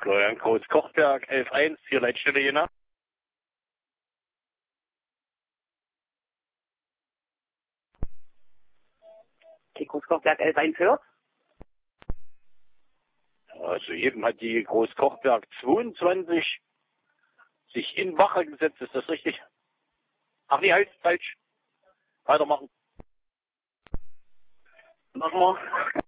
Florian Groß Kochberg 11.1, hier Leitstelle Jena. Groß Kochberg 11.1 hört. Also eben hat die Groß Kochberg 22 sich in Wache gesetzt, ist das richtig? Ach nee, halt, falsch. Weitermachen. Machen wir.